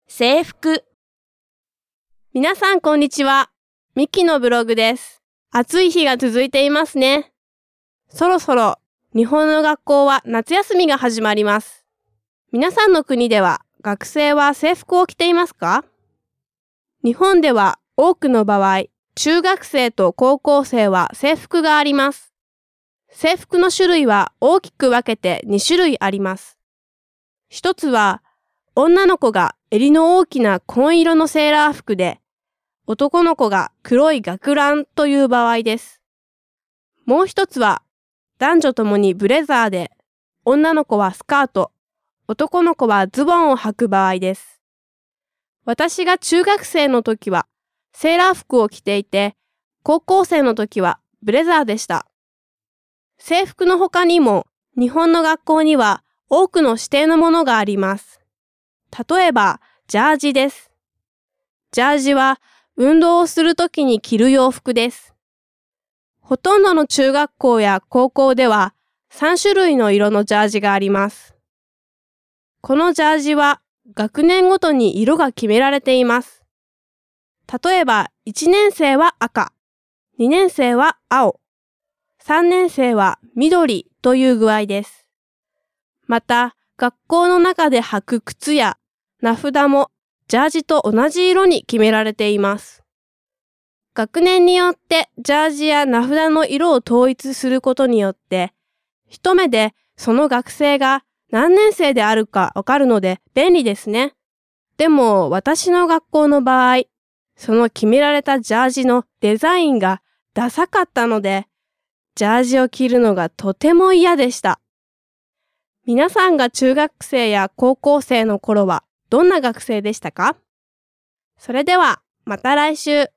制服。皆さんこんにちは。ミキのブログです。暑い日が続いていますね。そろそろ日本の学校は夏休みが始まります。皆さんの国では学生は制服を着ていますか？日本では多くの場合、中学生と高校生は制服があります。制服の種類は大きく分けて2種類あります。一つは女の子が襟の大きな紺色のセーラー服で、男の子が黒い学ランという場合です。もう一つは男女ともにブレザーで、女の子はスカート、男の子はズボンを履く場合です。私が中学生の時はセーラー服を着ていて、高校生の時はブレザーでした。制服の他にも日本の学校には多くの指定のものがあります。例えば、ジャージです。ジャージは運動をするときに着る洋服です。ほとんどの中学校や高校では3種類の色のジャージがあります。このジャージは学年ごとに色が決められています。例えば、1年生は赤、2年生は青、3年生は緑という具合です。また、学校の中で履く靴や名札もジャージと同じ色に決められています。学年によってジャージや名札の色を統一することによって、一目でその学生が何年生であるかわかるので便利ですね。でも私の学校の場合、その決められたジャージのデザインがダサかったので、ジャージを着るのがとても嫌でした。皆さんが中学生や高校生の頃はどんな学生でしたか？それではまた来週。